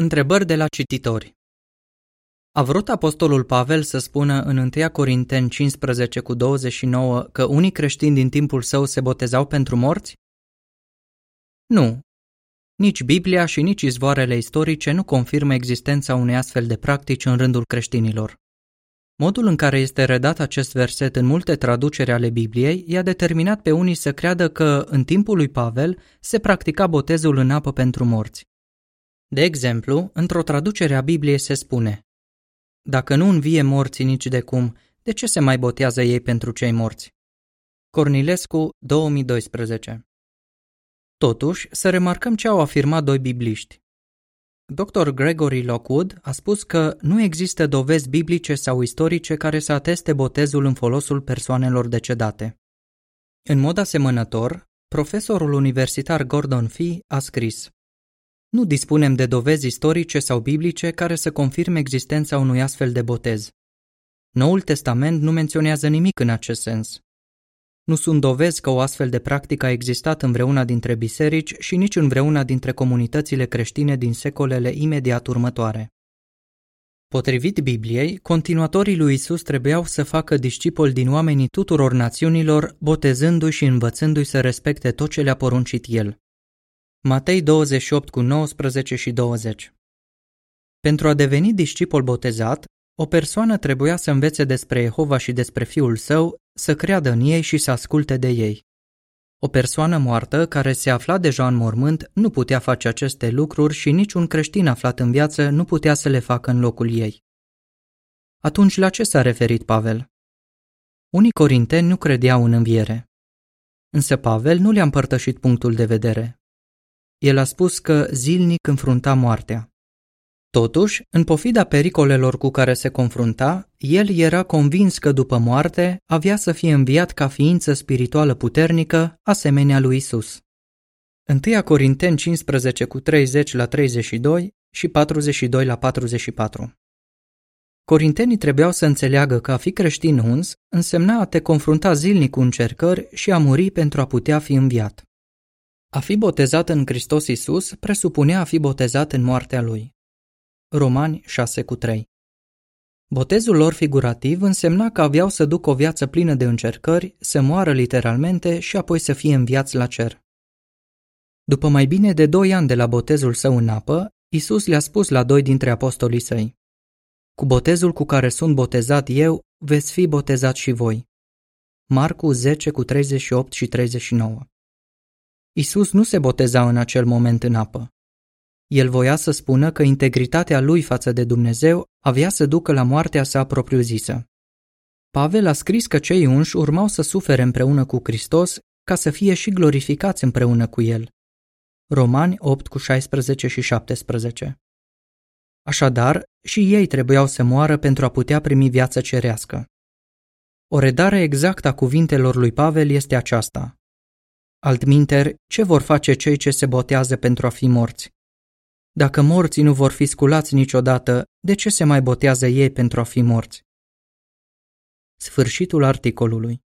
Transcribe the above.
Întrebări de la cititori. A vrut apostolul Pavel să spună în 1 Corinteni 15:29 că unii creștini din timpul său se botezau pentru morți? Nu. Nici Biblia și nici izvoarele istorice nu confirmă existența unei astfel de practici în rândul creștinilor. Modul în care este redat acest verset în multe traduceri ale Bibliei i-a determinat pe unii să creadă că, în timpul lui Pavel, se practica botezul în apă pentru morți. De exemplu, într-o traducere a Bibliei se spune: dacă nu învie morții nici de cum, de ce se mai botează ei pentru cei morți? Cornilescu, 2012. Totuși, să remarcăm ce au afirmat doi bibliști. Dr. Gregory Lockwood a spus că nu există dovezi biblice sau istorice care să ateste botezul în folosul persoanelor decedate. În mod asemănător, profesorul universitar Gordon Fee a scris: nu dispunem de dovezi istorice sau biblice care să confirme existența unui astfel de botez. Noul Testament nu menționează nimic în acest sens. Nu sunt dovezi că o astfel de practică a existat în vreuna dintre biserici și nici în vreuna dintre comunitățile creștine din secolele imediat următoare. Potrivit Bibliei, continuatorii lui Isus trebuiau să facă discipoli din oamenii tuturor națiunilor, botezându-i și învățându-i să respecte tot ce le-a poruncit El. Matei 28:19 și 20. Pentru a deveni discipol botezat, o persoană trebuia să învețe despre Jehova și despre Fiul Său, să creadă în ei și să asculte de ei. O persoană moartă care se afla deja în mormânt nu putea face aceste lucruri și niciun creștin aflat în viață nu putea să le facă în locul ei. Atunci la ce s-a referit Pavel? Unii corinteni nu credeau în înviere. Însă Pavel nu le-a împărtășit punctul de vedere. El a spus că zilnic înfrunta moartea. Totuși, în pofida pericolelor cu care se confrunta, el era convins că după moarte avea să fie înviat ca ființă spirituală puternică, asemenea lui Isus. 1 Corinteni 15:30-32 și 42-44. Corintenii trebuiau să înțeleagă că a fi creștin uns însemna a te confrunta zilnic cu încercări și a muri pentru a putea fi înviat. A fi botezat în Hristos Isus presupunea a fi botezat în moartea Lui. Romani 6:3. Botezul lor figurativ însemna că aveau să ducă o viață plină de încercări, să moară literalmente și apoi să fie înviați la cer. După mai bine de 2 ani de la botezul său în apă, Isus le-a spus la 2 dintre apostolii săi: cu botezul cu care sunt botezat eu, veți fi botezați și voi. Marcu 10:38 și 39. Isus nu se boteza în acel moment în apă. El voia să spună că integritatea lui față de Dumnezeu avea să ducă la moartea sa propriu-zisă. Pavel a scris că cei unși urmau să sufere împreună cu Hristos ca să fie și glorificați împreună cu El. Romani 8:16 și 17. Așadar, și ei trebuiau să moară pentru a putea primi viață cerească. O redare exactă a cuvintelor lui Pavel este aceasta: altminteri, ce vor face cei ce se botează pentru a fi morți? Dacă morții nu vor fi sculați niciodată, de ce se mai botează ei pentru a fi morți? Sfârșitul articolului.